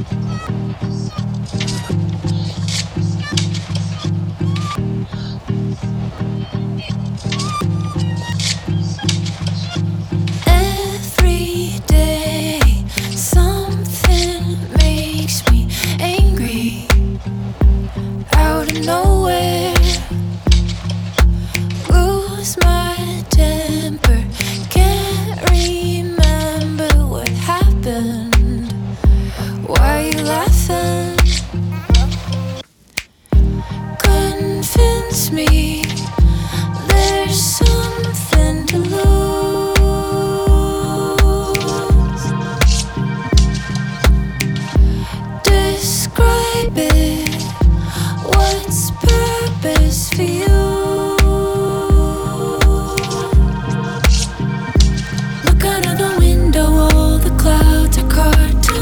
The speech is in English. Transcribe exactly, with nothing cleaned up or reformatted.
Every day something makes me angry out of nowhere. Lose my temper, can't remember what happened. Why are you laughing? Convince me there's something to lose. Describe it.